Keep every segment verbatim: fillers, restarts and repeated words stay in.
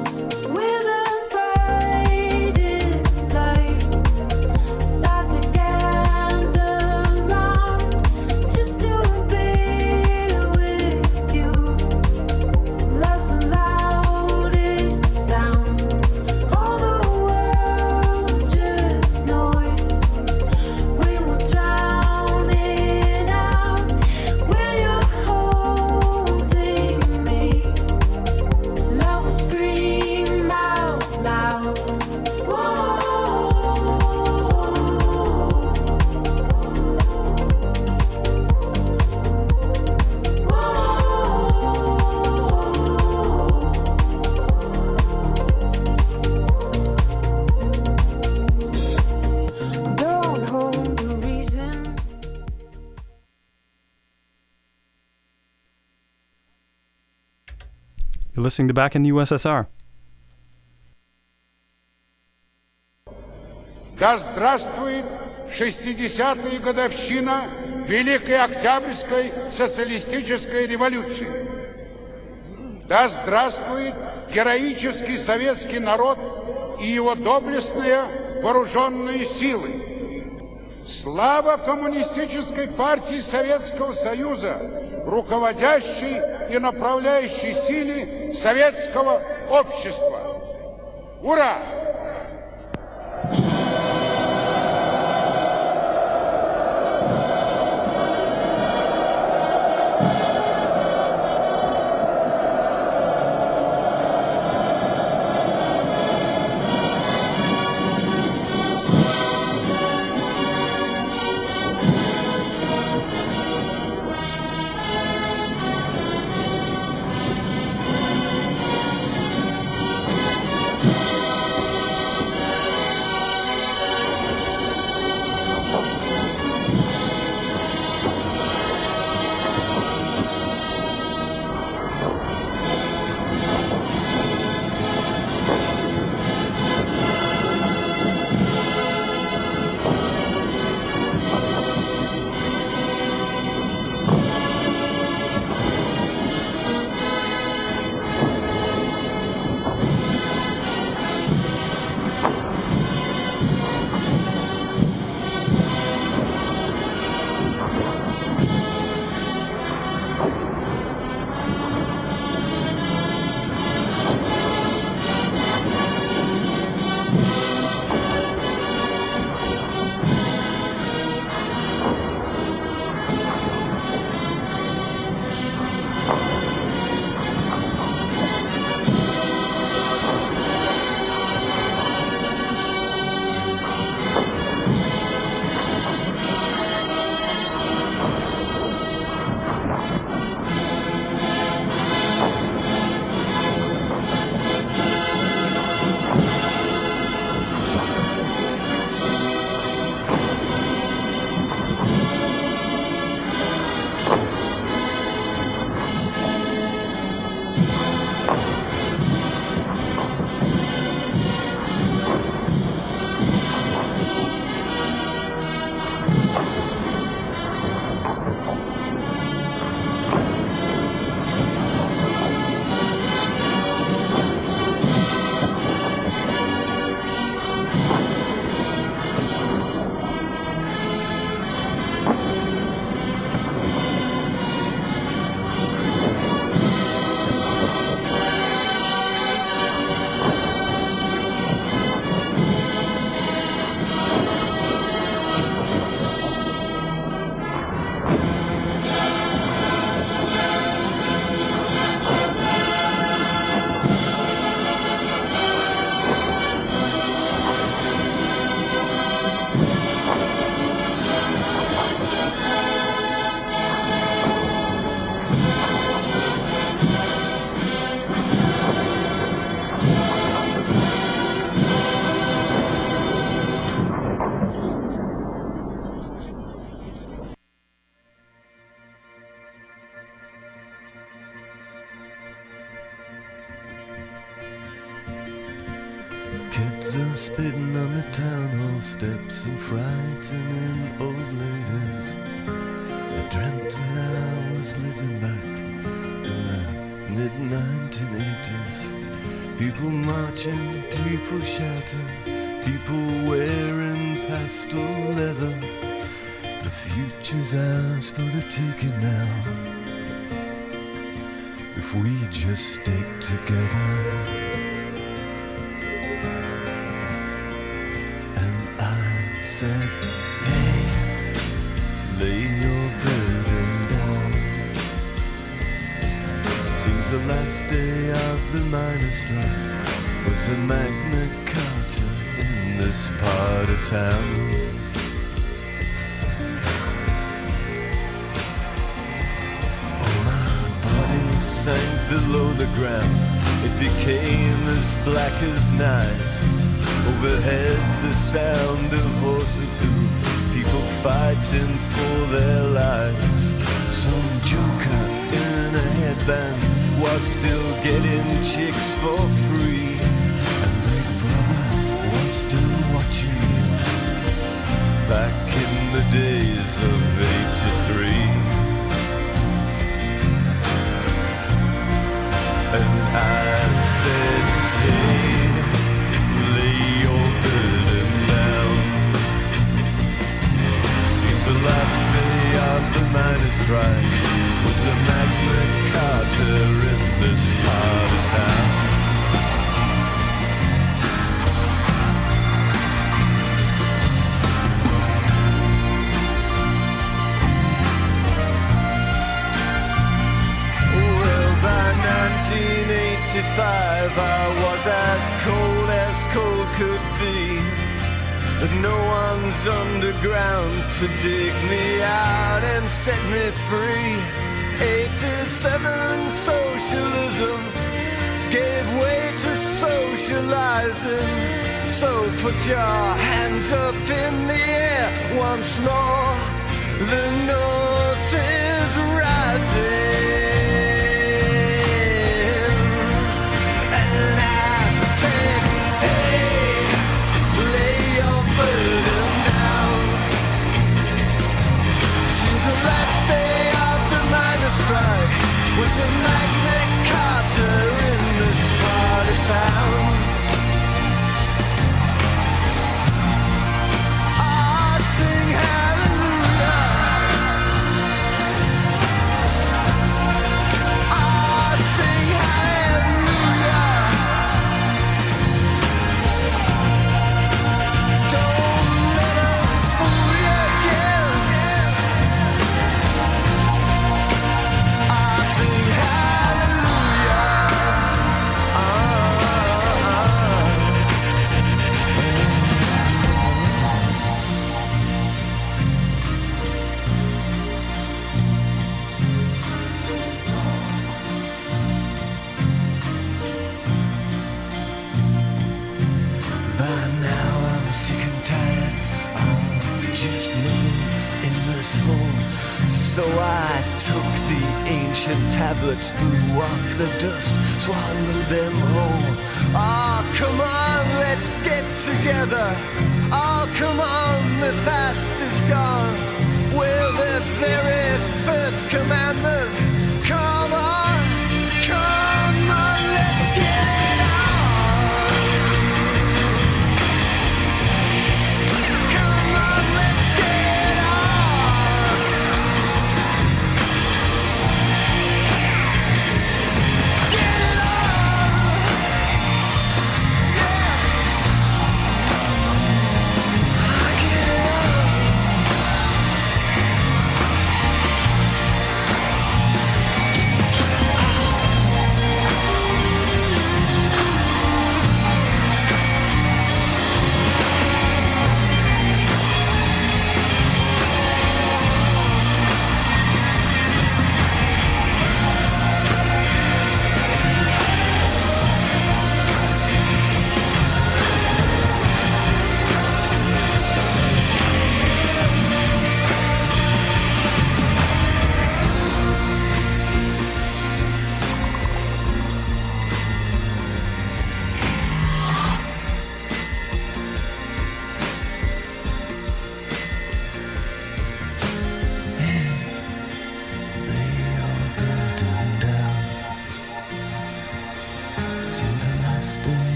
You're listening to Back in the U S S R. Да здравствует шестидесятая годовщина Великой Октябрьской социалистической революции! Да здравствует героический советский народ и его доблестные вооруженные силы! Слава Коммунистической партии Советского Союза, руководящей и направляющей силе советского общества! Ура! Kids are spitting on the town hall steps and frightening old ladies. I dreamt that I was living back in the mid nineteen eighties. People marching, people shouting, people wearing pastel leather. The future's ours for the taking now, if we just stick together. And I said, hey, lay your burden down. Seems the last day of the miners' strike was a Magna Carta in this part of town. Sank below the ground, it became as black as night. Overhead the sound of horses' hooves, people fighting for their lives. Some joker in a headband was still getting chicks for free, and Big Brother was still watching you back in the days of eighty-three. And I said, hey, lay your burden down. Seems the last day of the miners' strike was a Magna Carta in this part of town. nineteen eighty-five, I was as cold as cold could be. But no one's underground to dig me out and set me free. eighty-seven, socialism gave way to socializing. So put your hands up in the air once more. The North is rising. With a Magna Carta in this part of town. I sing hallelujah. I sing hallelujah. Don't let them fool you again. So I took the ancient tablets, blew off the dust, swallowed them whole. Oh, come on, let's get together. Oh, come on, the past is gone. We're the very first commandment. Come on, come on, let's get it on. Come on, let's get it on. Get it on.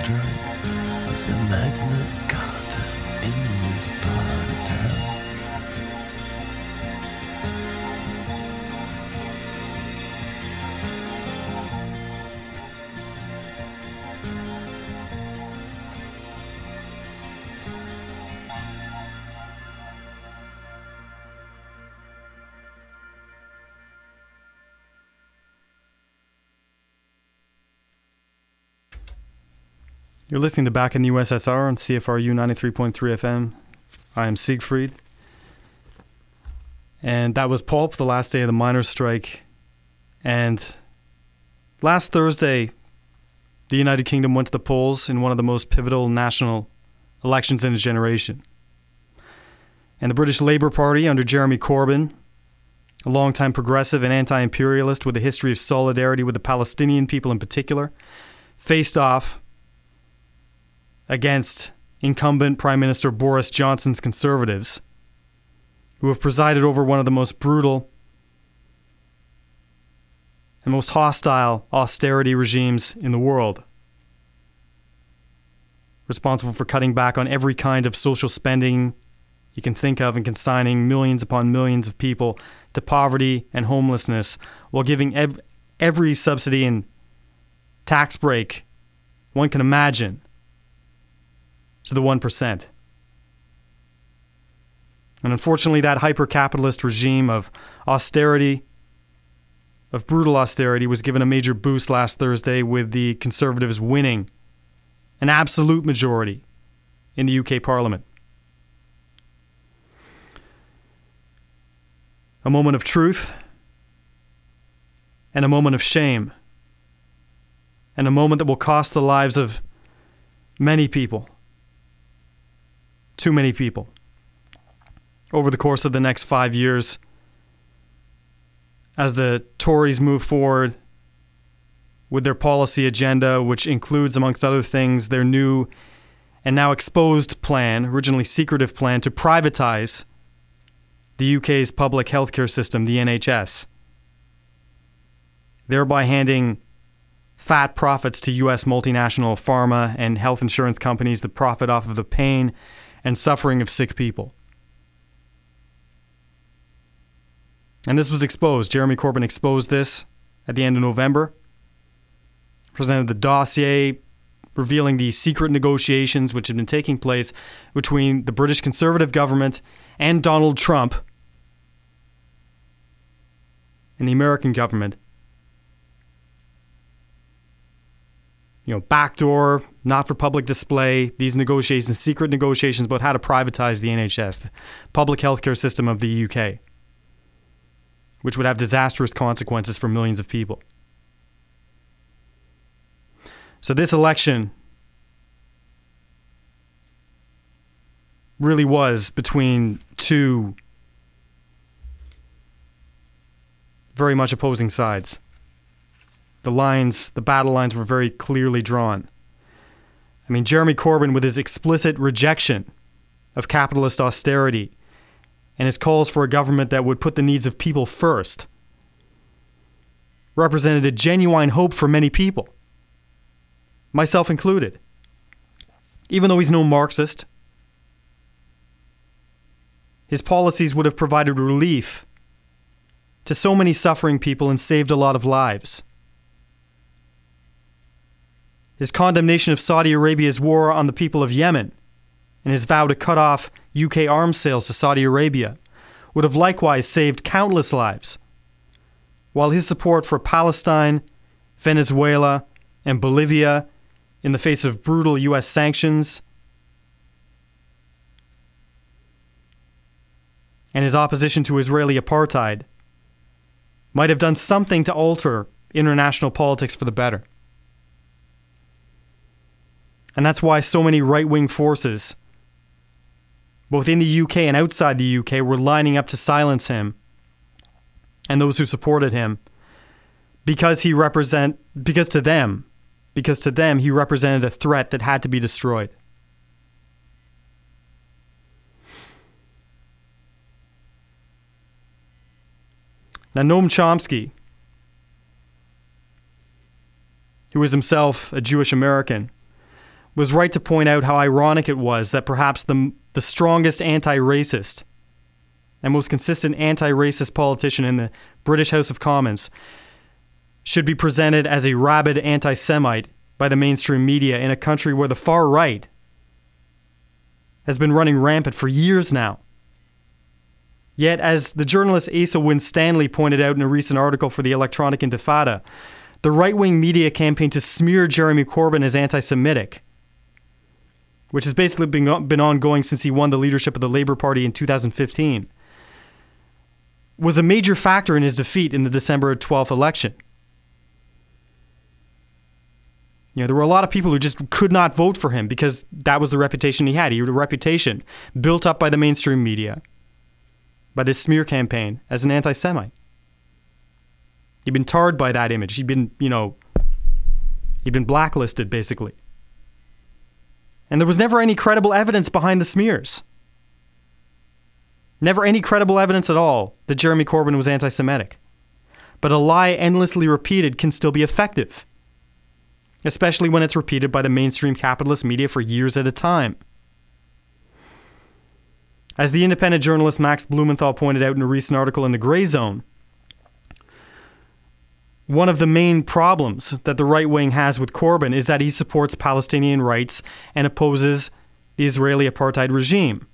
struck was a Magna Carta in this part of town. You're listening to Back in the U S S R on C F R U ninety-three point three F M. I am Siegfried. And that was Pulp, the last day of the miners' strike. And last Thursday, the United Kingdom went to the polls in one of the most pivotal national elections in a generation. And the British Labour Party, under Jeremy Corbyn, a longtime progressive and anti-imperialist with a history of solidarity with the Palestinian people in particular, faced off against incumbent Prime Minister Boris Johnson's Conservatives, who have presided over one of the most brutal and most hostile austerity regimes in the world, responsible for cutting back on every kind of social spending you can think of and consigning millions upon millions of people to poverty and homelessness, while giving ev- every subsidy and tax break one can imagine to the one percent. And unfortunately, that hyper-capitalist regime of austerity, of brutal austerity, was given a major boost last Thursday with the Conservatives winning an absolute majority in the U K Parliament. A moment of truth and a moment of shame, and a moment that will cost the lives of many people. Too many people. Over the course of the next five years, as the Tories move forward with their policy agenda, which includes, amongst other things, their new and now exposed plan, originally secretive plan, to privatize the U K's public healthcare system, the N H S, thereby handing fat profits to U S multinational pharma and health insurance companies that profit off of the pain and suffering of sick people. And this was exposed. Jeremy Corbyn exposed this at the end of November, presented the dossier revealing the secret negotiations which had been taking place between the British Conservative government and Donald Trump and the American government. You know, backdoor, not for public display, these negotiations, secret negotiations about how to privatize the N H S, the public healthcare system of the U K, which would have disastrous consequences for millions of people. So this election really was between two very much opposing sides. The lines, the battle lines were very clearly drawn. I mean, Jeremy Corbyn, with his explicit rejection of capitalist austerity and his calls for a government that would put the needs of people first, represented a genuine hope for many people, myself included. Even though he's no Marxist, his policies would have provided relief to so many suffering people and saved a lot of lives. His condemnation of Saudi Arabia's war on the people of Yemen and his vow to cut off U K arms sales to Saudi Arabia would have likewise saved countless lives, while his support for Palestine, Venezuela, and Bolivia in the face of brutal U S sanctions, and his opposition to Israeli apartheid might have done something to alter international politics for the better. And that's why so many right-wing forces, both in the U K and outside the U K, were lining up to silence him and those who supported him, because he represent because to them, because to them he represented a threat that had to be destroyed. Now, Noam Chomsky, who is himself a Jewish American, was right to point out how ironic it was that perhaps the, the strongest anti-racist and most consistent anti-racist politician in the British House of Commons should be presented as a rabid anti-Semite by the mainstream media in a country where the far right has been running rampant for years now. Yet, as the journalist Asa Winstanley pointed out in a recent article for the Electronic Intifada, the right-wing media campaign to smear Jeremy Corbyn as anti-Semitic, which has basically been, been ongoing since he won the leadership of the Labour Party in two thousand fifteen, was a major factor in his defeat in the December twelfth election. You know, there were a lot of people who just could not vote for him because that was the reputation he had. He had a reputation built up by the mainstream media, by this smear campaign, as an anti-Semite. He'd been tarred by that image. He'd been, you know, he'd been blacklisted, basically. And there was never any credible evidence behind the smears. Never any credible evidence at all that Jeremy Corbyn was anti-Semitic. But a lie endlessly repeated can still be effective, especially when it's repeated by the mainstream capitalist media for years at a time. As the independent journalist Max Blumenthal pointed out in a recent article in The Grey Zone, one of the main problems that the right wing has with Corbyn is that he supports Palestinian rights and opposes the Israeli apartheid regime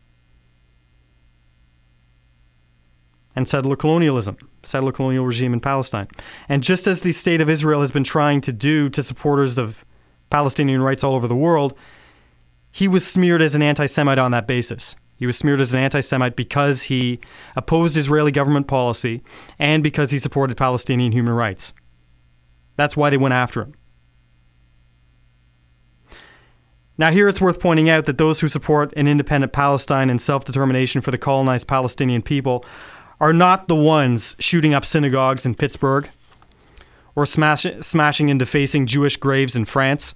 and settler colonialism, settler colonial regime in Palestine. And just as the state of Israel has been trying to do to supporters of Palestinian rights all over the world, he was smeared as an anti-Semite on that basis. He was smeared as an anti-Semite because he opposed Israeli government policy and because he supported Palestinian human rights. That's why they went after him. Now, here it's worth pointing out that those who support an independent Palestine and self-determination for the colonized Palestinian people are not the ones shooting up synagogues in Pittsburgh or smash, smashing and defacing Jewish graves in France.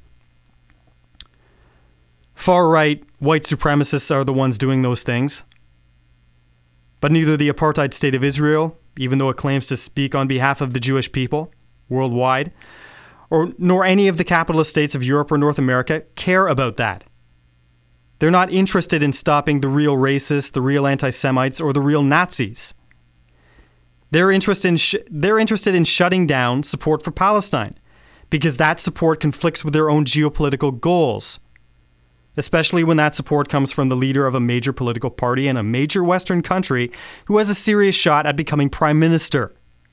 Far-right white supremacists are the ones doing those things. But neither the apartheid state of Israel, even though it claims to speak on behalf of the Jewish people worldwide, or nor any of the capitalist states of Europe or North America care about that. They're not interested in stopping the real racists, the real anti-Semites, or the real Nazis. They're interested in sh- they're interested in shutting down support for Palestine because that support conflicts with their own geopolitical goals, especially when that support comes from the leader of a major political party in a major Western country who has a serious shot at becoming prime minister.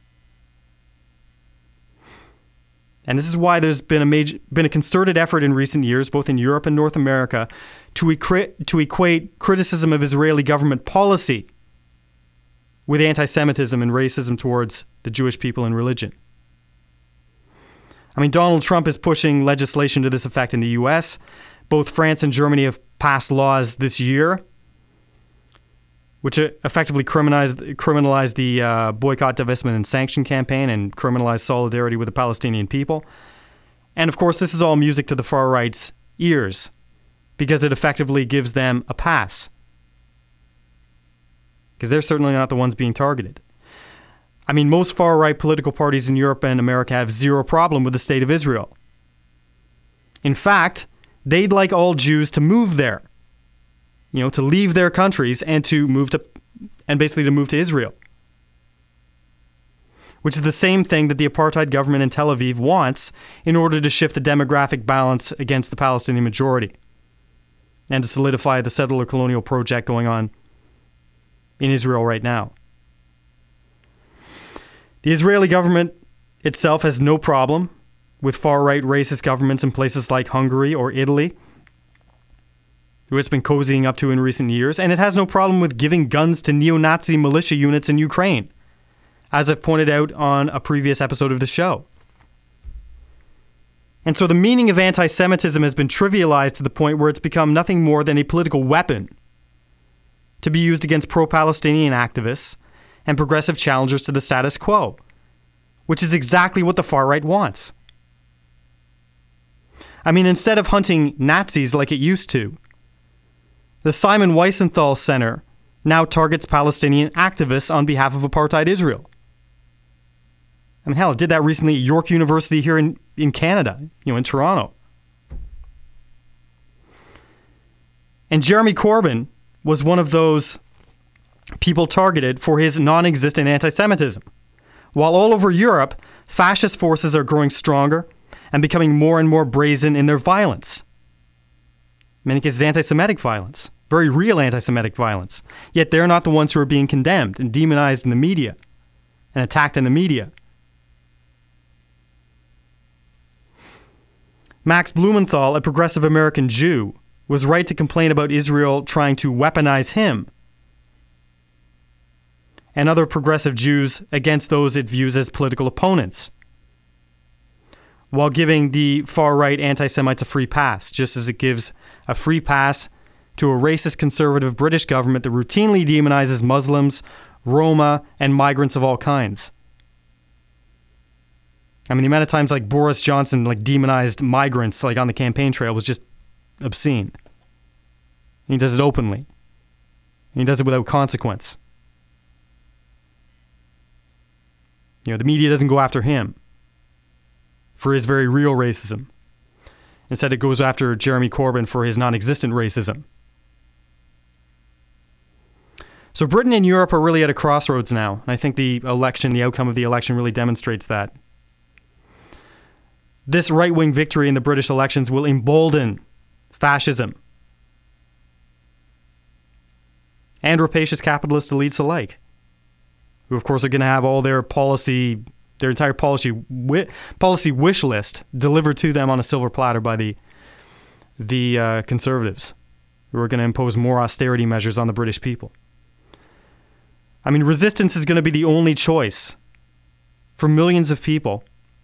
And this is why there's been a major, been a concerted effort in recent years, both in Europe and North America, to, equa- to equate criticism of Israeli government policy with anti-Semitism and racism towards the Jewish people and religion. I mean, Donald Trump is pushing legislation to this effect in the U S. Both France and Germany have passed laws this year which effectively criminalized, criminalized the uh, boycott, divestment, and sanction campaign and criminalized solidarity with the Palestinian people. And of course, this is all music to the far right's ears because it effectively gives them a pass, because they're certainly not the ones being targeted. I mean, most far-right political parties in Europe and America have zero problem with the state of Israel. In fact, they'd like all Jews to move there, you know, to leave their countries and to move to, and basically to move to Israel, which is the same thing that the apartheid government in Tel Aviv wants in order to shift the demographic balance against the Palestinian majority and to solidify the settler colonial project going on in Israel right now. The Israeli government itself has no problem with far-right racist governments in places like Hungary or Italy, who it's been cozying up to in recent years, and it has no problem with giving guns to neo-Nazi militia units in Ukraine, as I've pointed out on a previous episode of the show. And so the meaning of anti-Semitism has been trivialized to the point where it's become nothing more than a political weapon to be used against pro-Palestinian activists and progressive challengers to the status quo, which is exactly what the far right wants. I mean, instead of hunting Nazis like it used to, the Simon Wiesenthal Center now targets Palestinian activists on behalf of apartheid Israel. I mean, hell, it did that recently at York University here in, in Canada, you know, in Toronto. And Jeremy Corbyn was one of those people targeted for his non-existent anti-Semitism. While all over Europe, fascist forces are growing stronger and becoming more and more brazen in their violence. In many cases, anti-Semitic violence. Very real anti-Semitic violence. Yet they're not the ones who are being condemned and demonized in the media and attacked in the media. Max Blumenthal, a progressive American Jew, was right to complain about Israel trying to weaponize him and other progressive Jews against those it views as political opponents, while giving the far-right anti-Semites a free pass, just as it gives a free pass to a racist conservative British government that routinely demonizes Muslims, Roma, and migrants of all kinds. I mean, the amount of times like Boris Johnson like demonized migrants like on the campaign trail was just obscene. And he does it openly. And he does it without consequence. You know, the media doesn't go after him for his very real racism. Instead, it goes after Jeremy Corbyn for his non-existent racism. So Britain and Europe are really at a crossroads now. And I think the election, the outcome of the election really demonstrates that. This right-wing victory in the British elections will embolden fascism and rapacious capitalist elites alike, who of course are going to have all their policy, their entire policy wi- policy wish list delivered to them on a silver platter by the the uh, conservatives, who are going to impose more austerity measures on the British people. I mean, resistance is going to be the only choice for millions of people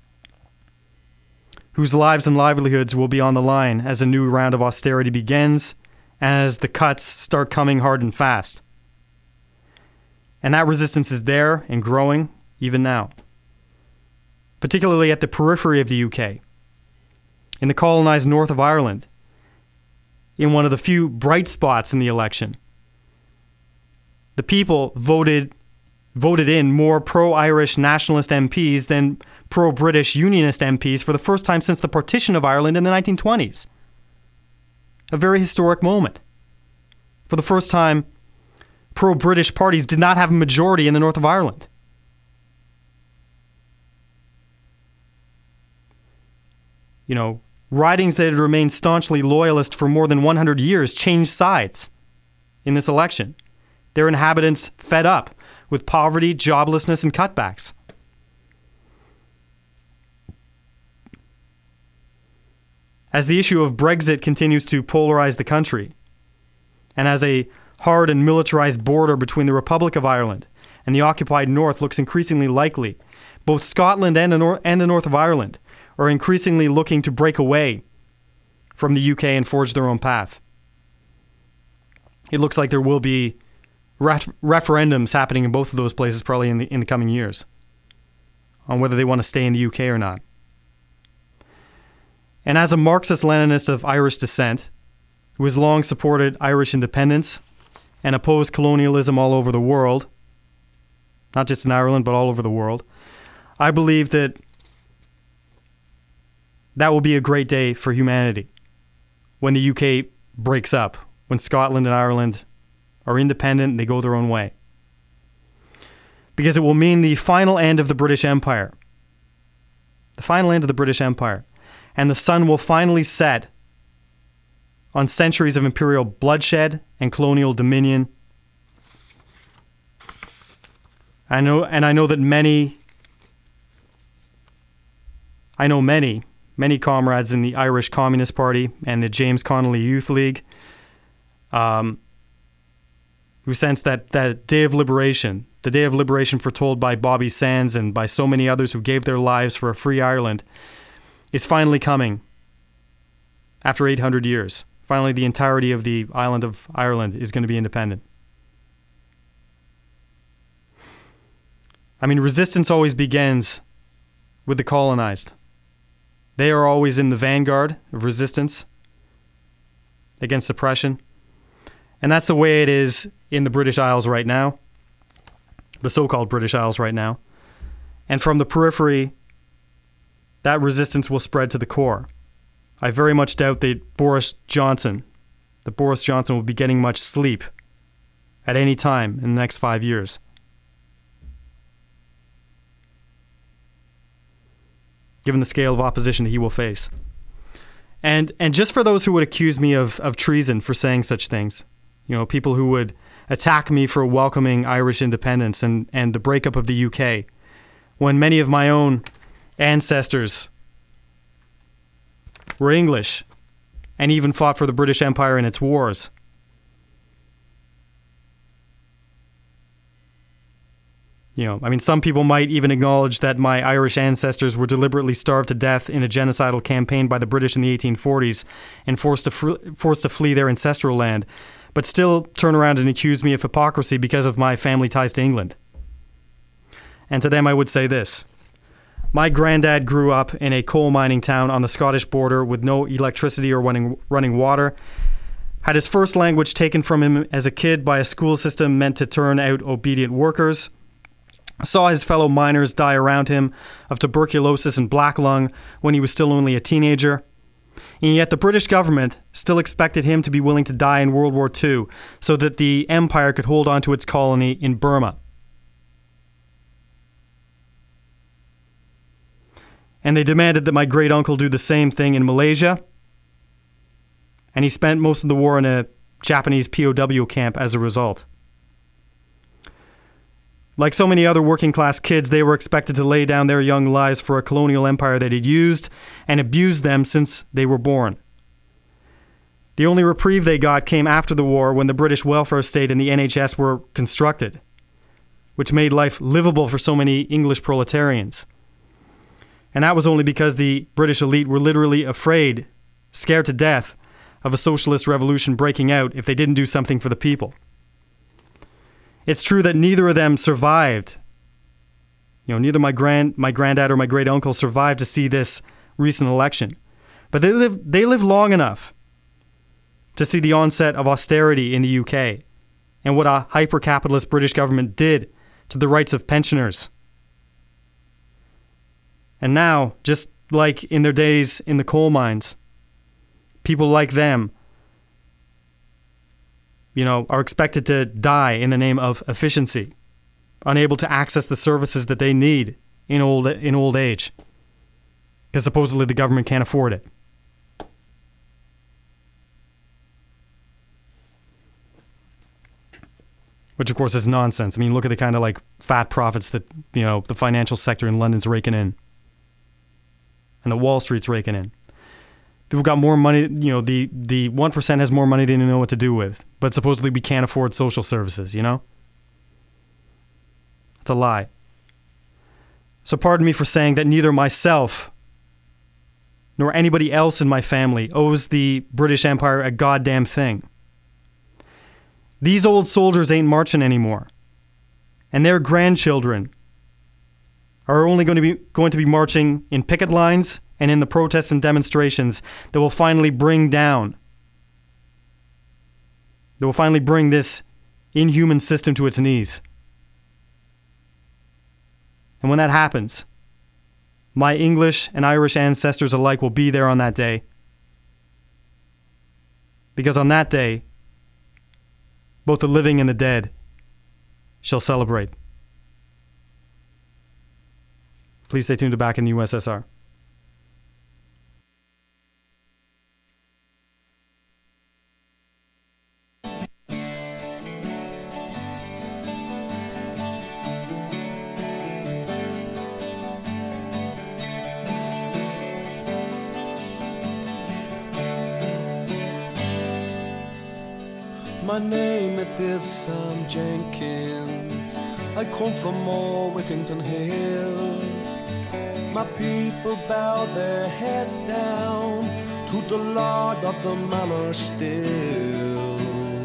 whose lives and livelihoods will be on the line as a new round of austerity begins and as the cuts start coming hard and fast. And that resistance is there and growing even now, particularly at the periphery of the U K, in the colonised north of Ireland, in one of the few bright spots in the election. The people voted voted in more pro-Irish nationalist M Ps than pro-British unionist M Ps for the first time since the partition of Ireland in the nineteen twenties. A very historic moment. For the first time, pro-British parties did not have a majority in the north of Ireland. You know, ridings that had remained staunchly loyalist for more than one hundred years changed sides in this election. Their inhabitants fed up with poverty, joblessness, and cutbacks. As the issue of Brexit continues to polarize the country, and as a hard and militarized border between the Republic of Ireland and the occupied North looks increasingly likely, both Scotland and the, nor- and the North of Ireland are increasingly looking to break away from the U K and forge their own path. It looks like there will be ref- referendums happening in both of those places probably in the, in the coming years on whether they want to stay in the U K or not. And as a Marxist-Leninist of Irish descent, who has long supported Irish independence and opposed colonialism all over the world, not just in Ireland, but all over the world, I believe that that will be a great day for humanity when the U K breaks up, when Scotland and Ireland are independent and they go their own way. Because it will mean the final end of the British Empire. The final end of the British Empire. And the sun will finally set on centuries of imperial bloodshed and colonial dominion. I know, and I know that many, I know many, many comrades in the Irish Communist Party and the James Connolly Youth League um, who sense that that day of liberation, the day of liberation foretold by Bobby Sands and by so many others who gave their lives for a free Ireland, is finally coming after eight hundred years. Finally, the entirety of the island of Ireland is going to be independent. I mean, resistance always begins with the colonized. They are always in the vanguard of resistance against oppression. And that's the way it is in the British Isles right now, the so-called British Isles right now. And from the periphery, that resistance will spread to the core. I very much doubt that Boris Johnson that Boris Johnson will be getting much sleep at any time in the next five years. Given the scale of opposition that he will face. And and just for those who would accuse me of, of treason for saying such things, you know, people who would attack me for welcoming Irish independence and, and the breakup of the U K, when many of my own ancestors were English and even fought for the British Empire in its wars. You know, I mean, some people might even acknowledge that my Irish ancestors were deliberately starved to death in a genocidal campaign by the British in the eighteen forties and forced to fr- forced to flee their ancestral land, but still turn around and accuse me of hypocrisy because of my family ties to England. And to them I would say this. My granddad grew up in a coal mining town on the Scottish border with no electricity or running running water, had his first language taken from him as a kid by a school system meant to turn out obedient workers, saw his fellow miners die around him of tuberculosis and black lung when he was still only a teenager. And yet the British government still expected him to be willing to die in World War Two so that the empire could hold on to its colony in Burma. And they demanded that my great-uncle do the same thing in Malaysia. And he spent most of the war in a Japanese P O W camp as a result. Like so many other working-class kids, they were expected to lay down their young lives for a colonial empire that had used and abused them since they were born. The only reprieve they got came after the war when the British welfare state and the N H S were constructed, which made life livable for so many English proletarians. And that was only because the British elite were literally afraid, scared to death, of a socialist revolution breaking out if they didn't do something for the people. It's true that neither of them survived. You know, neither my grand, my granddad or my great uncle survived to see this recent election. But they lived, they lived long enough to see the onset of austerity in the U K and what a hyper-capitalist British government did to the rights of pensioners. And now, just like in their days in the coal mines, people like them, you know, are expected to die in the name of efficiency, unable to access the services that they need in old in old age, because supposedly the government can't afford it. Which, of course, is nonsense. I mean, look at the kind of like fat profits that, you know, the financial sector in London's raking in, and the Wall Street's raking in. People got more money, you know, the, the one percent has more money than they know what to do with. But supposedly we can't afford social services, you know? It's a lie. So pardon me for saying that neither myself nor anybody else in my family owes the British Empire a goddamn thing. These old soldiers ain't marching anymore. And their grandchildren are only going to be going to be marching in picket lines and in the protests and demonstrations that will finally bring down, that will finally bring this inhuman system to its knees. And when that happens, my English and Irish ancestors alike will be there on that day. Because on that day, both the living and the dead shall celebrate. Please stay tuned to Back in the U S S R. My name it is Sam Jenkins. I come from Old Whittington Hill. My people bow their heads down to the Lord of the Manor still.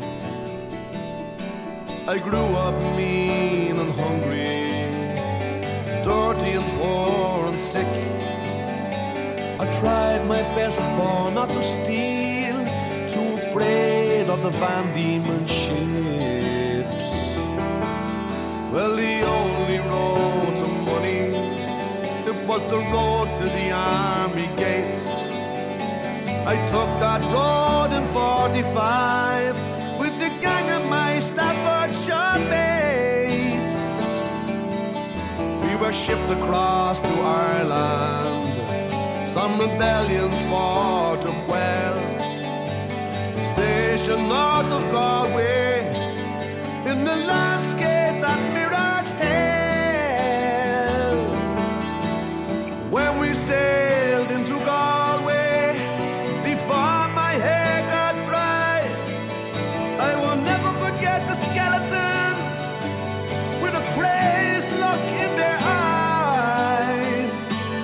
I grew up mean and hungry, dirty and poor and sick. I tried my best for not to steal, too afraid of the Van Diemen ships. Well, the only road to money, it was the road to the army gates. I took that road in forty-five with the gang of my Staffordshire mates. We were shipped across to Ireland, some rebellions for to quell. Stationed north of Galway, in the landscape that mirrored hell. When we sailed into Galway, before my hair got dry, I will never forget the skeletons with a crazed look in their eyes,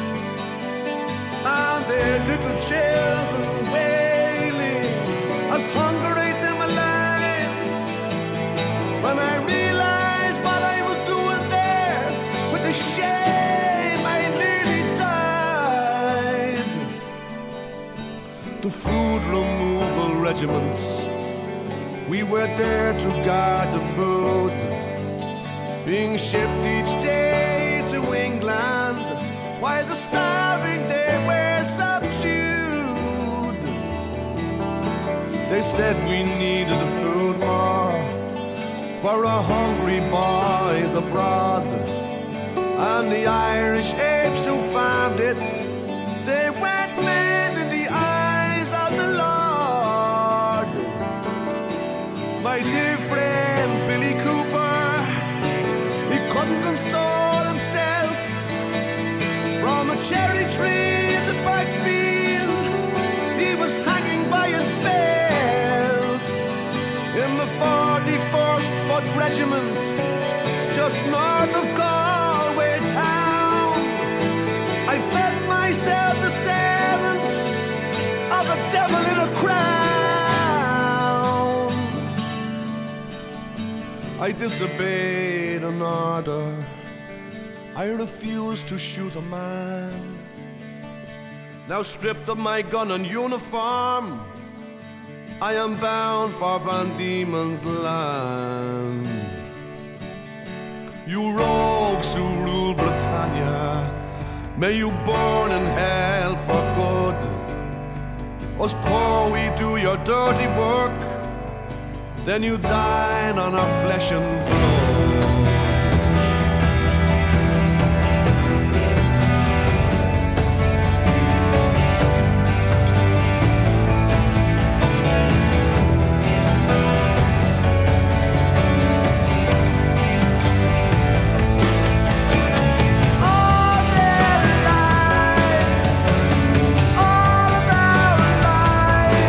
and their little children wailing as hunger ate them alive. When I realized what I was doing there, with the shame I nearly died. The food removal regiments, we were there to guard the food, being shipped each day to England, while the starving they were subdued. They said we needed the food more for our hungry boys abroad, and the Irish apes who found it, they went men in the eyes of the Lord. My dear friend Billy Cooper, he couldn't console himself. From a cherry tree in the back field, he was hanging by his belt. In the forty-first Foot Regiment, just north of Galway town, I fed myself the servant of a devil in a crown. I disobeyed an order, I refused to shoot a man. Now stripped of my gun and uniform, I am bound for Van Diemen's land. You rogues who rule Britannia, may you burn in hell for good. Us poor, we do your dirty work, then you dine on our flesh and blood.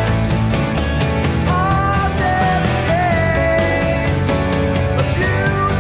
You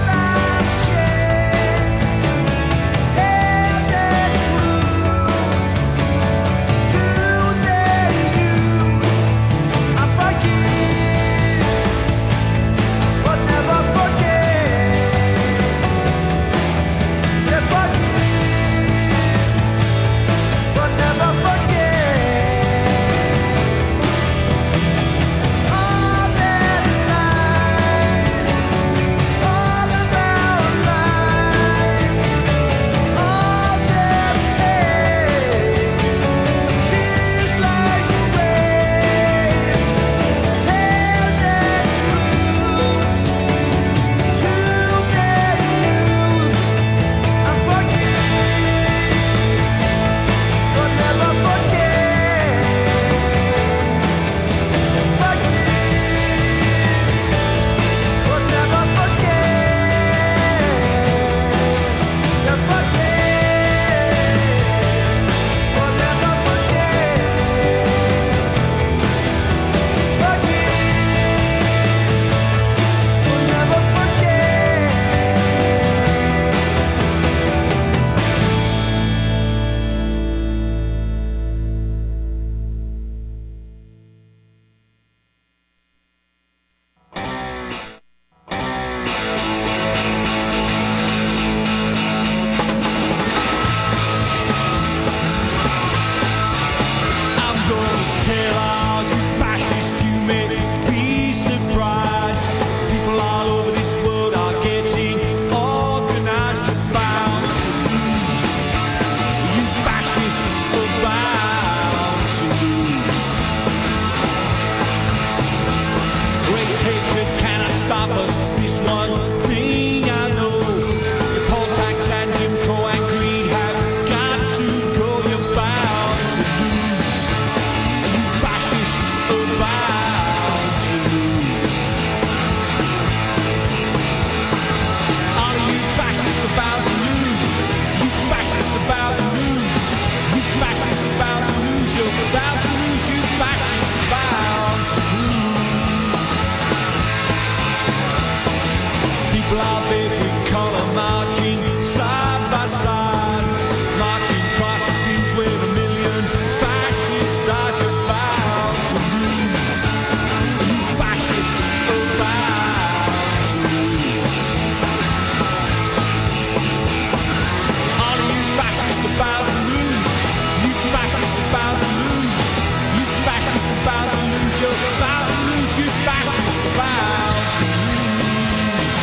you're about to lose, you fascist, about to lose.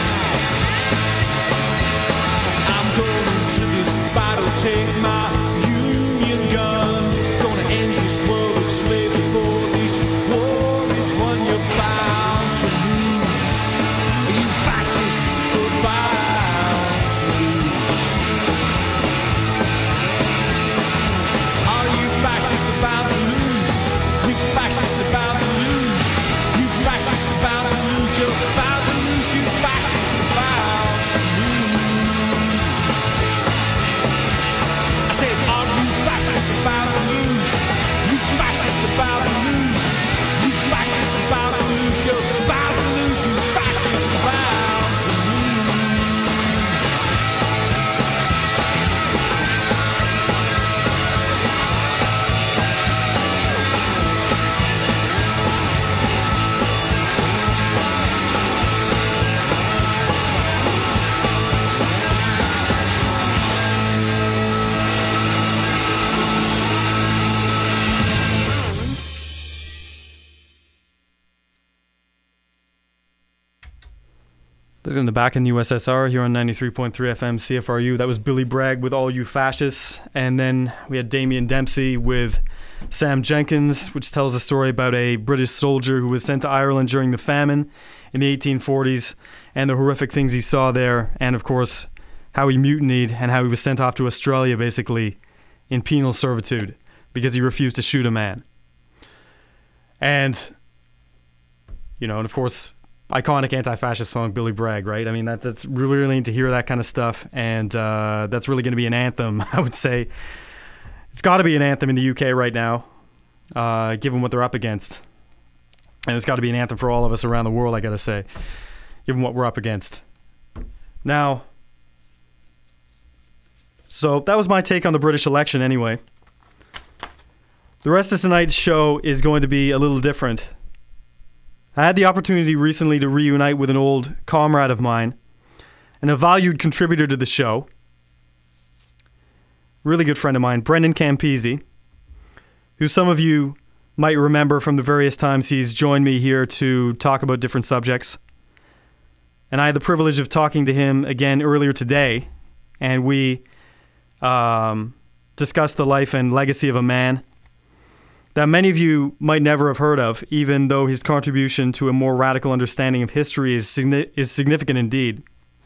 I'm going to this battle, take my Union gun. Gonna end this world of slavery, for this war is one you're bound to lose. You fascist, bound to lose. Are you fascist, bound to lose? You fascist, bound to lose. You fascist, bound to lose. You're bound to lose. You fascist, bound to lose. I said, are you fascist, bound to lose? You fascist, bound to lose. You fascist, bound to lose. You're bound to lose. You fascist, bound to lose. This is in the back in the U S S R here on ninety-three point three F M C F R U. That was Billy Bragg with All You Fascists. And then we had Damien Dempsey with Sam Jenkins, which tells a story about a British soldier who was sent to Ireland during the famine in the eighteen forties and the horrific things he saw there. And, of course, how he mutinied and how he was sent off to Australia, basically, in penal servitude because he refused to shoot a man. And, you know, and of course, iconic anti-fascist song, Billy Bragg, right? I mean, that that's really, really neat to hear that kind of stuff. And uh, that's really going to be an anthem, I would say. It's got to be an anthem in the U K right now, uh, given what they're up against. And it's got to be an anthem for all of us around the world, I got to say, given what we're up against. Now, so that was my take on the British election anyway. The rest of tonight's show is going to be a little different. I had the opportunity recently to reunite with an old comrade of mine and a valued contributor to the show. Really good friend of mine, Brendan Campese, who some of you might remember from the various times he's joined me here to talk about different subjects. And I had the privilege of talking to him again earlier today, and we um, discussed the life and legacy of a man that many of you might never have heard of, even though his contribution to a more radical understanding of history is signi- is significant indeed.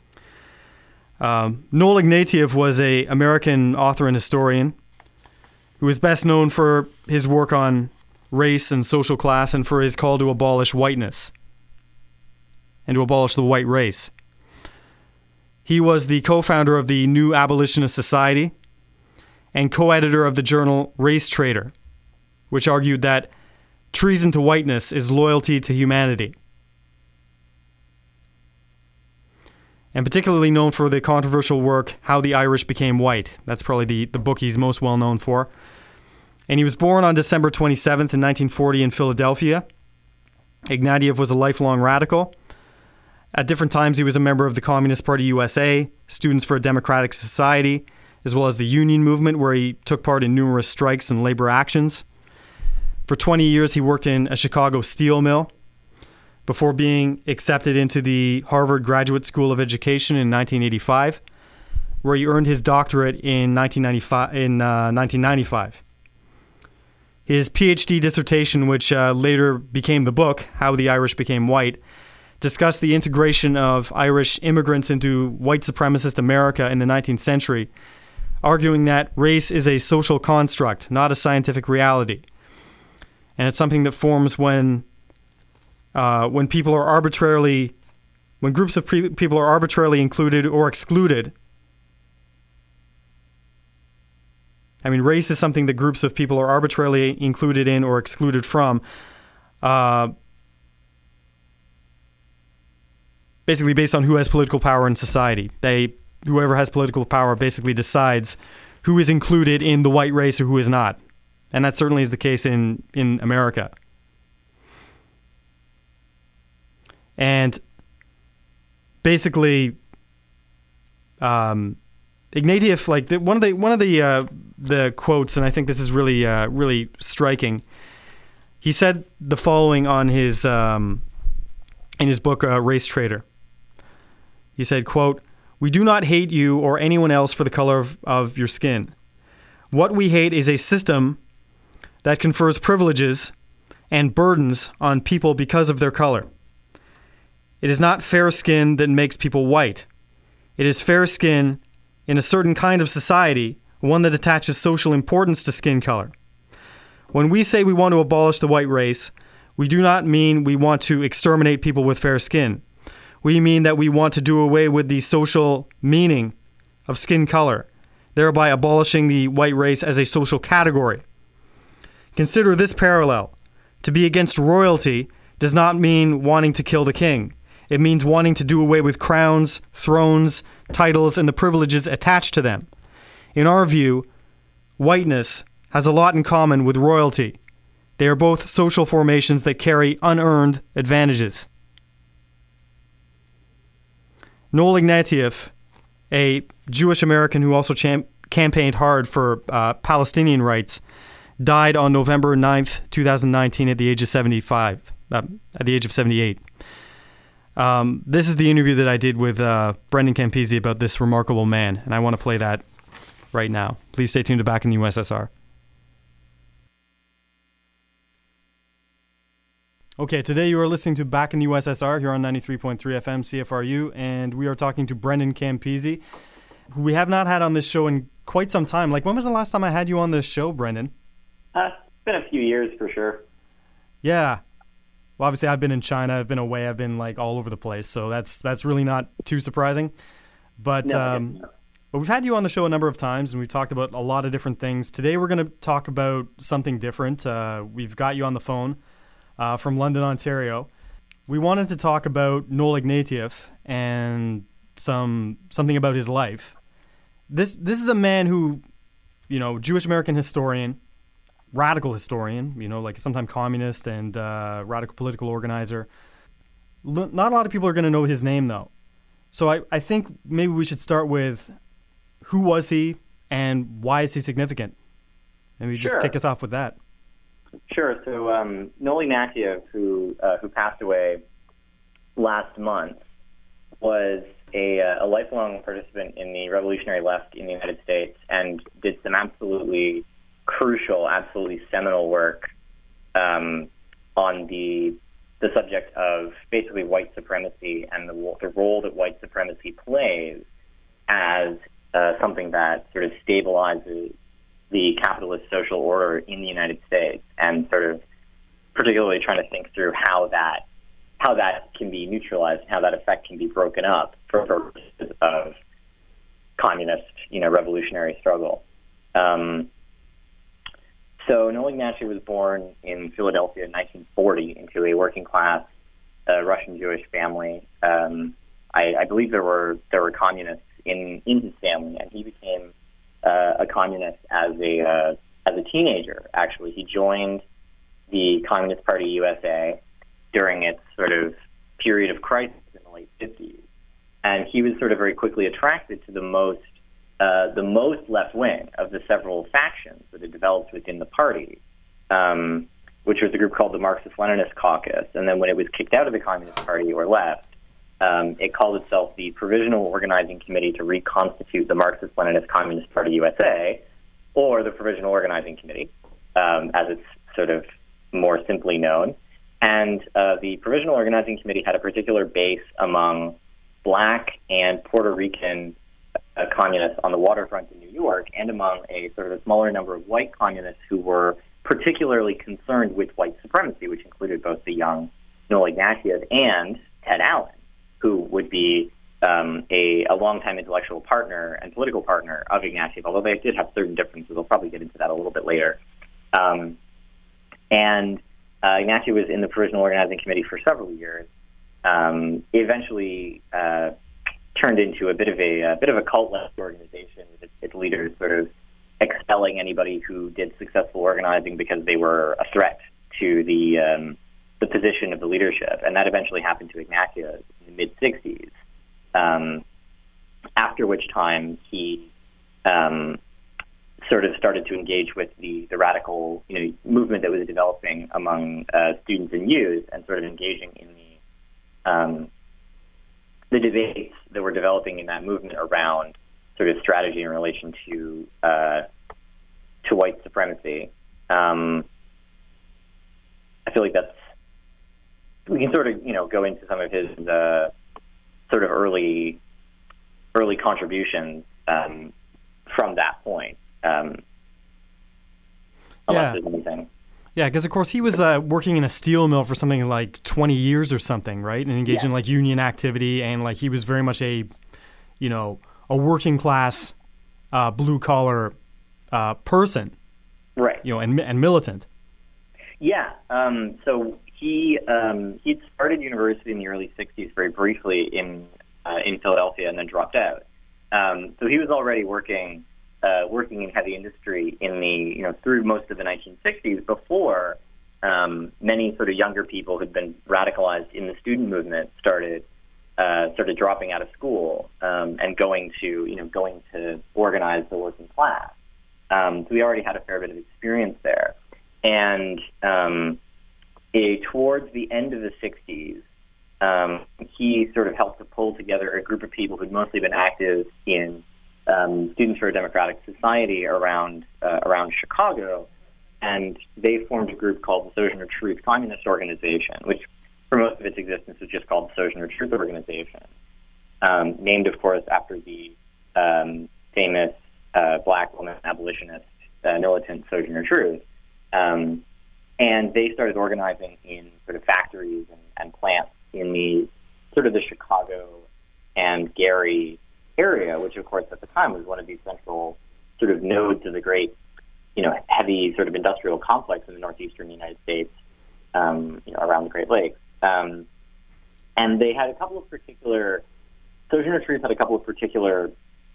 Um, Noel Ignatieff was an American author and historian who is best known for his work on race and social class and for his call to abolish whiteness and to abolish the white race. He was the co-founder of the New Abolitionist Society and co-editor of the journal Race Trader, which argued that treason to whiteness is loyalty to humanity. And particularly known for the controversial work, How the Irish Became White. That's probably the, the book he's most well known for. And he was born on December twenty-seventh in nineteen forty in Philadelphia. Ignatieff was a lifelong radical. At different times, he was a member of the Communist Party U S A, Students for a Democratic Society, as well as the Union Movement, where he took part in numerous strikes and labor actions. For twenty years, he worked in a Chicago steel mill before being accepted into the Harvard Graduate School of Education in nineteen eighty-five, where he earned his doctorate in nineteen ninety-five. In, uh, nineteen ninety-five. His PhD dissertation, which uh, later became the book, How the Irish Became White, discussed the integration of Irish immigrants into white supremacist America in the nineteenth century, arguing that race is a social construct, not a scientific reality. And it's something that forms when uh, when people are arbitrarily, when groups of pre- people are arbitrarily included or excluded. I mean, race is something that groups of people are arbitrarily included in or excluded from. Uh, basically based on who has political power in society. They, whoever has political power basically decides who is included in the white race or who is not. And that certainly is the case in, in America. And basically, um, Ignatieff, like the, one of the one of the uh, the quotes, and I think this is really uh, really striking. He said the following on his um, in his book, uh, Race Trader. He said, quote, "We do not hate you or anyone else for the color of, of your skin. What we hate is a system that confers privileges and burdens on people because of their color. It is not fair skin that makes people white. It is fair skin in a certain kind of society, one that attaches social importance to skin color. When we say we want to abolish the white race, we do not mean we want to exterminate people with fair skin. We mean that we want to do away with the social meaning of skin color, thereby abolishing the white race as a social category. Consider this parallel. To be against royalty does not mean wanting to kill the king. It means wanting to do away with crowns, thrones, titles, and the privileges attached to them. In our view, whiteness has a lot in common with royalty. They are both social formations that carry unearned advantages." Noel Ignatieff, a Jewish American who also champ- campaigned hard for uh, Palestinian rights, died on November ninth, twenty nineteen at the age of seventy-five, uh, at the age of seventy-eight. Um, this is the interview that I did with uh, Brendan Campisi about this remarkable man, and I want to play that right now. Please stay tuned to Back in the U S S R. Okay, today you are listening to Back in the U S S R here on ninety-three point three F M C F R U, and we are talking to Brendan Campisi, who we have not had on this show in quite some time. Like, when was the last time I had you on this show, Brendan? Uh, it's been a few years for sure. Yeah. Well, obviously I've been in China, I've been away, I've been like all over the place, so that's that's really not too surprising. But No, um, no. but we've had you on the show a number of times, and we've talked about a lot of different things. Today we're going to talk about something different. Uh, we've got you on the phone uh, from London, Ontario. We wanted to talk about Noel Ignatieff and some something about his life. This this is a man who, you know, Jewish American historian, radical historian, you know, like sometime communist and uh, radical political organizer. L- not a lot of people are going to know his name, though. So I, I think maybe we should start with who was he and why is he significant? And we just Sure. kick us off with that. Sure. So um, Noel Ignatieff, who uh, who passed away last month, was a, uh, a lifelong participant in the revolutionary left in the United States and did some absolutely crucial, absolutely seminal work um, on the the subject of basically white supremacy and the, the role that white supremacy plays as uh, something that sort of stabilizes the capitalist social order in the United States, and sort of particularly trying to think through how that how that can be neutralized, how that effect can be broken up for purposes of communist, you know, revolutionary struggle. Um, So Noel Ignatieff was born in Philadelphia in nineteen forty into a working-class uh, Russian-Jewish family. Um, I, I believe there were there were communists in, in his family, and he became uh, a communist as a uh, as a teenager. Actually, he joined the Communist Party U S A during its sort of period of crisis in the late fifties, and he was sort of very quickly attracted to the most Uh, the most left-wing of the several factions that had developed within the party, um, which was a group called the Marxist-Leninist Caucus. And then when it was kicked out of the Communist Party or left, um, it called itself the Provisional Organizing Committee to Reconstitute the Marxist-Leninist Communist Party U S A, or the Provisional Organizing Committee, um, as it's sort of more simply known. And uh, the Provisional Organizing Committee had a particular base among Black and Puerto Rican Uh, communists on the waterfront in New York, and among a sort of a smaller number of white communists who were particularly concerned with white supremacy, which included both the young Noel Ignatieff and Ted Allen, who would be um, a, a longtime intellectual partner and political partner of Ignatieff, although they did have certain differences. We'll probably get into that a little bit later. Um, and uh, Ignatieff was in the Provisional Organizing Committee for several years. Um, eventually uh, turned into a bit of a, a bit of a cult-like organization, with its, its leaders sort of expelling anybody who did successful organizing because they were a threat to the um, the position of the leadership, and that eventually happened to Ignatieff in the mid sixties. Um, after which time he um, sort of started to engage with the, the radical, you know, movement that was developing among uh, students and youth, and sort of engaging in the um, the debates that were developing in that movement around sort of strategy in relation to uh, to white supremacy. Um, I feel like that's, we can sort of, you know, go into some of his uh, sort of early early contributions um, from that point. Um, unless Yeah. there's anything. Yeah, because of course he was uh, working in a steel mill for something like twenty years or something, right? And engaged Yeah. in like union activity, and like he was very much a, you know, a working class, uh, blue collar uh, person, Right. you know, and and militant. Yeah. Um, so he um, he'd started university in the early sixties very briefly in uh, in Philadelphia, and then dropped out. Um, so he was already working uh, working in heavy industry in the you know through most of the nineteen sixties before um, many sort of younger people who'd been radicalized in the student movement started uh, started dropping out of school um, and going to you know going to organize the working class. Um, so we already had a fair bit of experience there. And um, a, towards the end of the sixties, um, he sort of helped to pull together a group of people who'd mostly been active in um, Students for a Democratic Society around uh, around Chicago, and they formed a group called the Sojourner Truth Communist Organization, which for most of its existence was just called the Sojourner Truth Organization, um, named, of course, after the um, famous uh, black woman abolitionist uh, militant Sojourner Truth. Um, and they started organizing in sort of factories and, and plants in the sort of the Chicago and Gary area, which of course at the time was one of these central sort of nodes of the great, you know, heavy sort of industrial complex in the northeastern United States, um, you know, around the Great Lakes. Um, and they had a couple of particular, Sojourner Truth had a couple of particular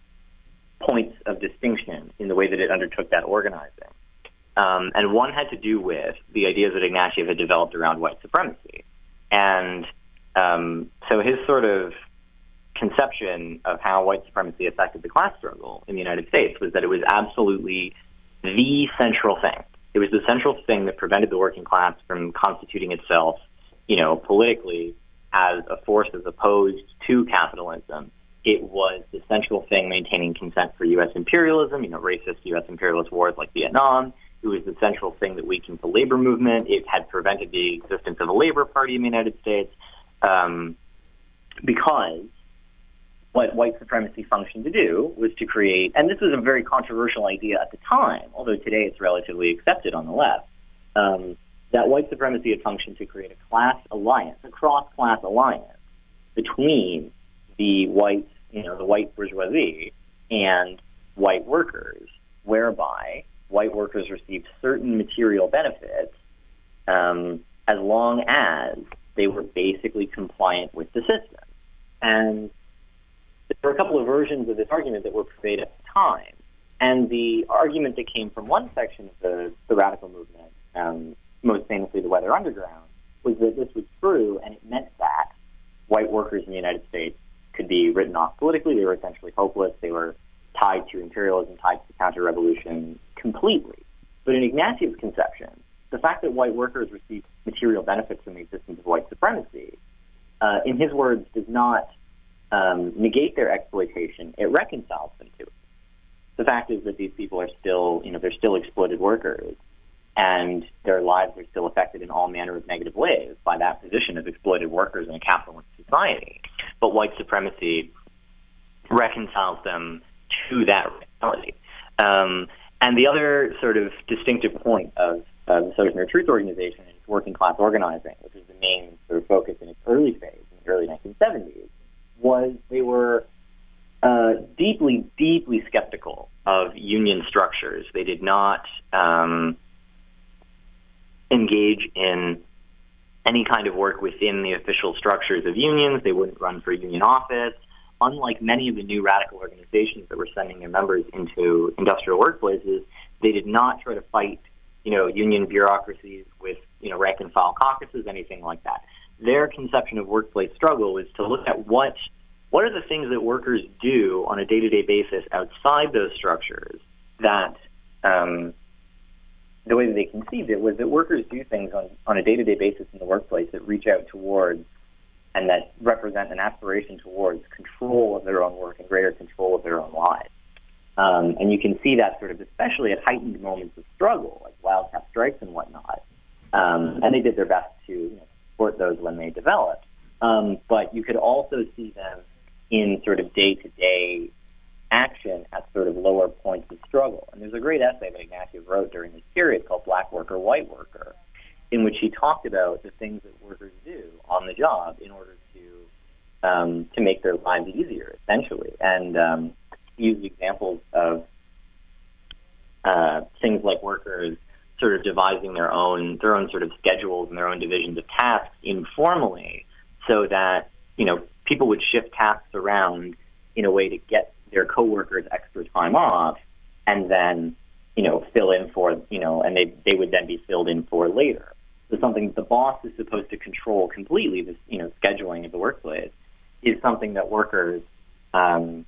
points of distinction in the way that it undertook that organizing. Um, and one had to do with the ideas that Ignatieff had developed around white supremacy. And um, so his sort of conception of how white supremacy affected the class struggle in the United States was that it was absolutely the central thing. It was the central thing that prevented the working class from constituting itself, you know, politically as a force as opposed to capitalism. It was the central thing maintaining consent for U S imperialism, you know, racist U S imperialist wars like Vietnam. It was the central thing that weakened the labor movement. It had prevented the existence of a labor party in the United States um, because what white supremacy functioned to do was to create, and this was a very controversial idea at the time, although today it's relatively accepted on the left, um, that white supremacy had functioned to create a class alliance, a cross-class alliance between the white, you know, the white bourgeoisie and white workers, whereby white workers received certain material benefits um, as long as they were basically compliant with the system. And there were a couple of versions of this argument that were purveyed at the time. And the argument that came from one section of the, the radical movement, um, most famously the Weather Underground, was that this was true, and it meant that white workers in the United States could be written off politically. They were essentially hopeless. They were tied to imperialism, tied to the counter-revolution completely. But in Ignatieff's conception, the fact that white workers received material benefits from the existence of white supremacy, uh, in his words, does not um, negate their exploitation. It reconciles them to it. The fact is that these people are still, you know, they're still exploited workers, and their lives are still affected in all manner of negative ways by that position of exploited workers in a capitalist society. But white supremacy reconciles them to that reality. Um, and the other sort of distinctive point of uh, the Sojourner Truth Organization is working class organizing, which is the main sort of focus in its early phase, in the early nineteen seventies, was they were uh, deeply, deeply skeptical of union structures. They did not um, engage in any kind of work within the official structures of unions. They wouldn't run for union office. Unlike many of the new radical organizations that were sending their members into industrial workplaces, they did not try to fight, you know, union bureaucracies with, you know, rank and file caucuses, anything like that. Their conception of workplace struggle is to look at what what are the things that workers do on a day-to-day basis outside those structures that um, the way that they conceived it was that workers do things on, on a day-to-day basis in the workplace that reach out towards and that represent an aspiration towards control of their own work and greater control of their own lives. Um, and you can see that sort of especially at heightened moments of struggle, like wildcat strikes and whatnot. Um, and they did their best to you know, support those when they developed. Um, but you could also see them in sort of day-to-day action at sort of lower points of struggle. And there's a great essay that Ignatieff wrote during this period called Black Worker, White Worker, in which he talked about the things that workers do on the job in order to um, to make their lives easier, essentially. And um, he used examples of uh, things like workers sort of devising their own their own sort of schedules and their own divisions of tasks informally, so that you know people would shift tasks around in a way to get their coworkers extra time off, and then you know fill in for you know, and they they would then be filled in for later. So something that the boss is supposed to control completely, this you know scheduling of the workplace, is something that workers um,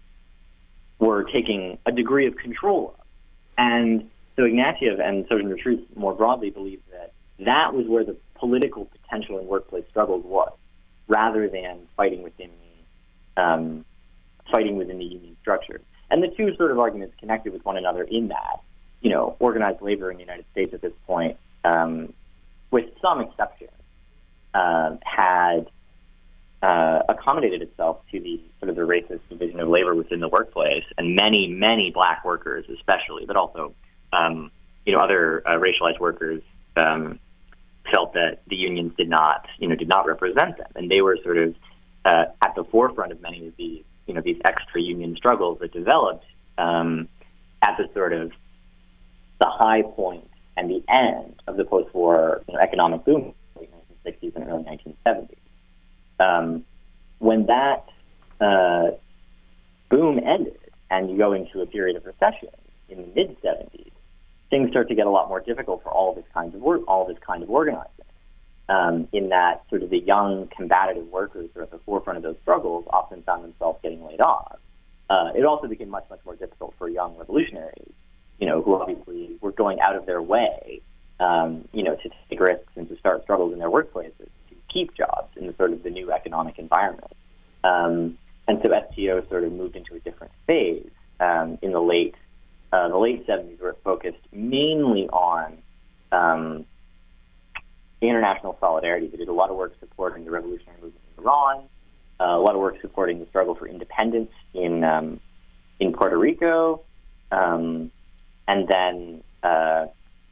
were taking a degree of control of. And so Ignatieff and Sojourner Truth more broadly believed that that was where the political potential in workplace struggles was, rather than fighting within the um, fighting within the union structure. And the two sort of arguments connected with one another in that, you know, organized labor in the United States at this point, um, with some exceptions, uh, had uh, accommodated itself to the sort of the racist division of labor within the workplace, and many, many black workers, especially, but also, um, you know, other uh, racialized workers um, felt that the unions did not, you know, did not represent them, and they were sort of uh, at the forefront of many of these, you know, these extra union struggles that developed um, at the sort of the high point and the end of the post-war you know, economic boom in the nineteen sixties and early nineteen seventies. Um, when that uh, boom ended and you go into a period of recession in the mid seventies, things start to get a lot more difficult for all of this kinds of work, all of this kind of organizing. Um, in that sort of the young combative workers who are at the forefront of those struggles often found themselves getting laid off. Uh, it also became much, much more difficult for young revolutionaries, you know, who obviously were going out of their way, um, you know, to take risks and to start struggles in their workplaces to keep jobs in the sort of the new economic environment. Um, and so S T O sort of moved into a different phase um, in the late uh, the late seventies, where it focused mainly on um, international solidarity. They did a lot of work supporting the revolutionary movement in Iran, uh, a lot of work supporting the struggle for independence in um, in Puerto Rico, um, and then uh,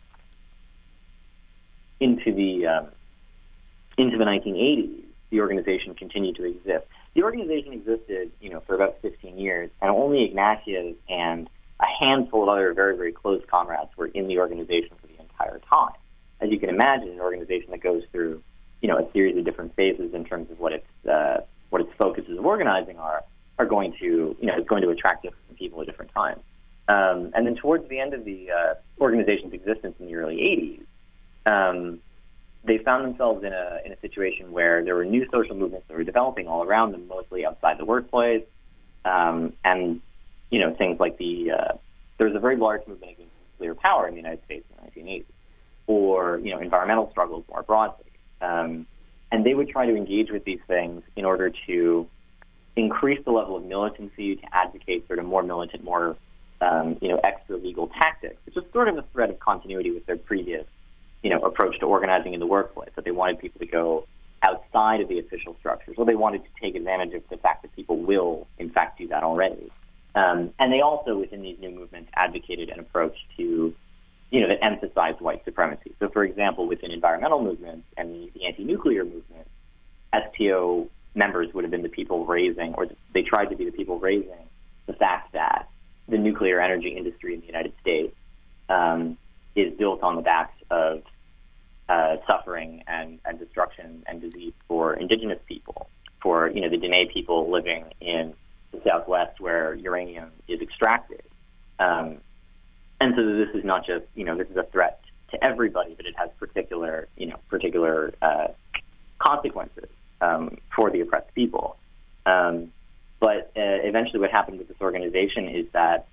into the um, into the nineteen eighties, the organization continued to exist. The organization existed, you know, for about fifteen years, and only Ignatieff and a handful of other very, very close comrades were in the organization for the entire time. As you can imagine, an organization that goes through, you know, a series of different phases in terms of what its uh, what its focuses of organizing are, are going to, you know, is going to attract different people at different times. Um, and then towards the end of the uh, organization's existence in the early eighties, um, they found themselves in a in a situation where there were new social movements that were developing all around them, mostly outside the workplace, um, and you know, things like the uh, there was a very large movement against nuclear power in the United States in the nineteen eighties. Or, you know, environmental struggles more broadly. Um, and they would try to engage with these things in order to increase the level of militancy, to advocate sort of more militant, more, um, you know, extra-legal tactics, which is sort of a thread of continuity with their previous, you know, approach to organizing in the workplace, that they wanted people to go outside of the official structures, or they wanted to take advantage of the fact that people will, in fact, do that already. Um, and they also, within these new movements, advocated an approach to you know, that emphasized white supremacy. So, for example, within environmental movements and the, the anti-nuclear movement, S T O members would have been the people raising, or they tried to be the people raising, the fact that the nuclear energy industry in the United States um, is built on the backs of uh, suffering and, and destruction and disease for indigenous people, for, you know, the Dene people living in the Southwest where uranium is extracted. Um, And so this is not just, you know, this is a threat to everybody, but it has particular, you know, particular uh, consequences um, for the oppressed people. Um, but uh, eventually what happened with this organization is that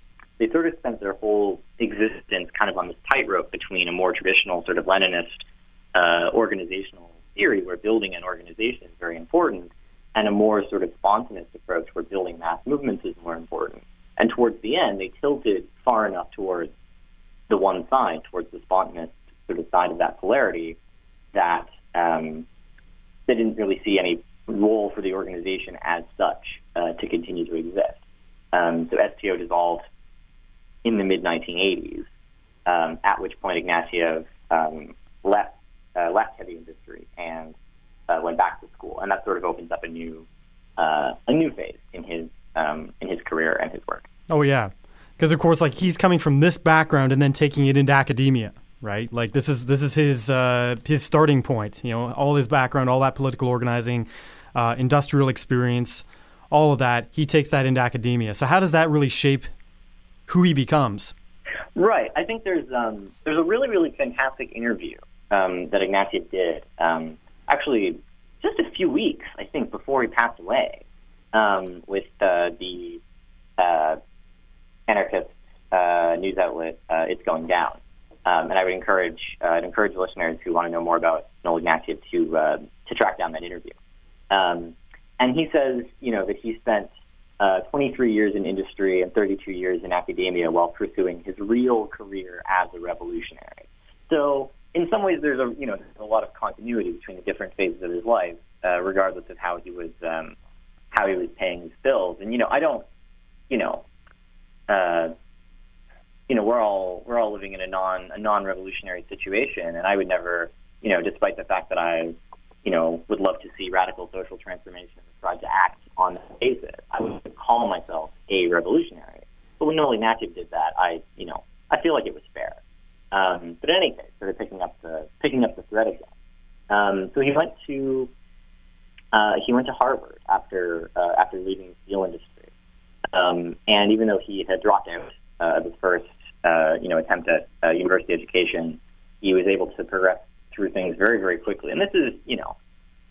they sort of spent their whole existence kind of on this tightrope between a more traditional sort of Leninist uh, organizational theory where building an organization is very important, and a more sort of spontaneous approach where building mass movements is more important. And towards the end, they tilted far enough towards the one side, towards the spontaneous sort of side of that polarity, that um, they didn't really see any role for the organization as such uh, to continue to exist. Um, so S T O dissolved in the mid nineteen eighties, um, at which point Ignatiev um, left uh, left heavy industry and uh, went back to school, and that sort of opens up a new uh, a new phase in his um, in his career and his work. Oh yeah, because of course, like he's coming from this background and then taking it into academia, right? Like this is this is his uh, his starting point. You know, all his background, all that political organizing, uh, industrial experience, all of that. He takes that into academia. So how does that really shape who he becomes? Right. I think there's um, there's a really really fantastic interview um, that Ignatiev did. Um, actually, just a few weeks, I think, before he passed away, um, with uh, the uh, anarchist uh, news outlet uh, It's Going Down. Um, and I would encourage uh, I'd encourage listeners who want to know more about Noel Ignatiev to uh, to track down that interview. Um, and he says, you know, that he spent uh, twenty-three years in industry and thirty-two years in academia while pursuing his real career as a revolutionary. So in some ways, there's a you know there's a lot of continuity between the different phases of his life, uh, regardless of how he was um, how he was paying his bills. And you know, I don't, you know. Uh, you know, we're all we're all living in a non a non-revolutionary situation, and I would never, you know, despite the fact that I, you know, would love to see radical social transformation and try to act on that basis, I would call myself a revolutionary. But when Noel Ignatiev did that, I, you know, I feel like it was fair. Um, but in any case, sort of picking up the picking up the thread again. Um, so he went to uh, he went to Harvard after uh, after leaving the steel industry, um, and even though he had dropped out uh, of his first Uh, you know, attempt at uh, university education, he was able to progress through things very, very quickly. And this is, you know,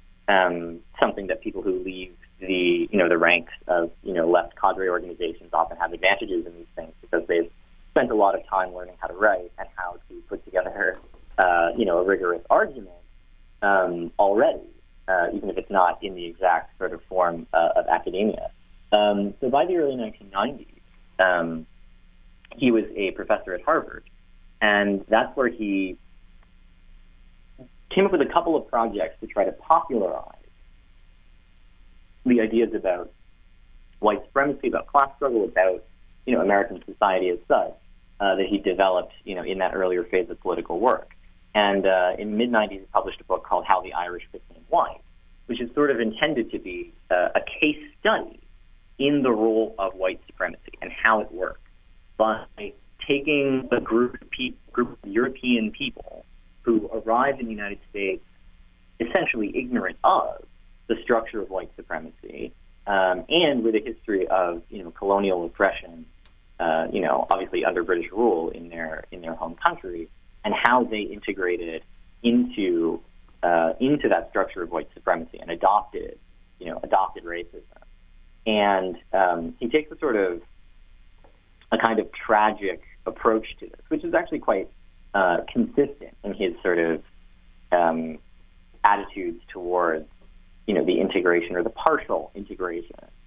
um, something that people who leave the, you know, the ranks of, you know, left cadre organizations often have advantages in these things because they've spent a lot of time learning how to write and how to put together, uh, you know, a rigorous argument um, already, uh, even if it's not in the exact sort of form uh, of academia. Um, so by the early nineteen nineties, um, he was a professor at Harvard, and that's where he came up with a couple of projects to try to popularize the ideas about white supremacy, about class struggle, about, you know, American society as such, uh, that he developed, you know, in that earlier phase of political work. And uh, in the mid nineties, he published a book called How the Irish Became White, which is sort of intended to be uh, a case study in the role of white supremacy and how it works, by taking a group of, pe- group of European people who arrived in the United States essentially ignorant of the structure of white supremacy, um, and with a history of, you know, colonial oppression, uh, you know, obviously under British rule in their in their home country, and how they integrated into uh, into that structure of white supremacy and adopted, you know, adopted racism. And um, he takes a sort of a kind of tragic approach to this, which is actually quite uh, consistent in his sort of um, attitudes towards, you know, the integration or the partial integration